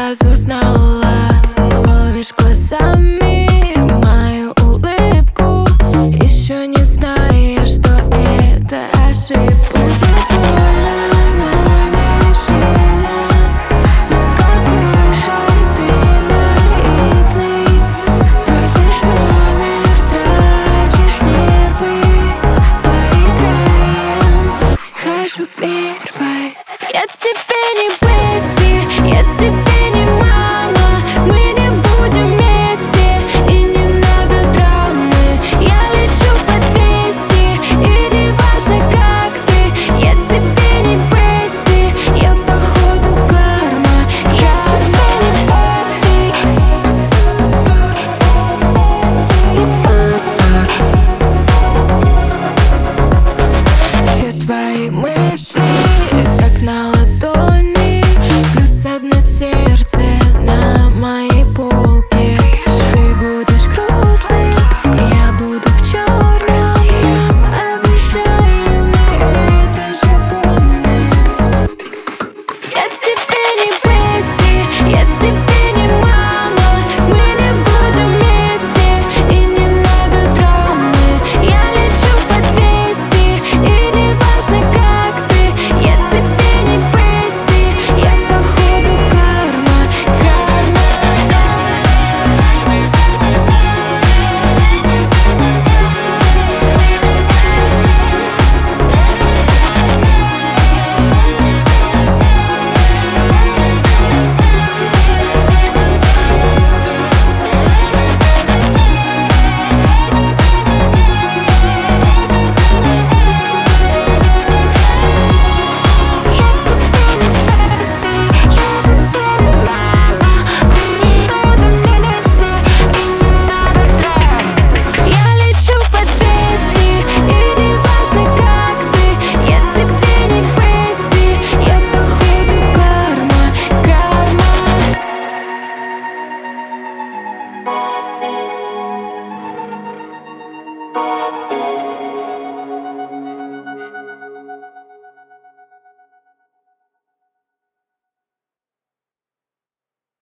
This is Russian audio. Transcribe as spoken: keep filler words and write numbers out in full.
сразу знала. Ловишь глазами мою улыбку, еще не зная, что это ошибка. Будет больно, но не сильно. Ну какой же ты наивный. Просишь номер, тратишь нервы. Поиграем, хожу первой. Я тебе не бести, я тебе не мама. Мы не будем вместе, и не надо драмы. Я лечу по двести, и не важно, как ты. Я тебе не бести, я походу карма, карма. Все твои мысли как на ладони, плюс одно сердце на моей полке. Ты будешь грустным, я буду в черном. Обещаю, мы это запомним. Я тебе не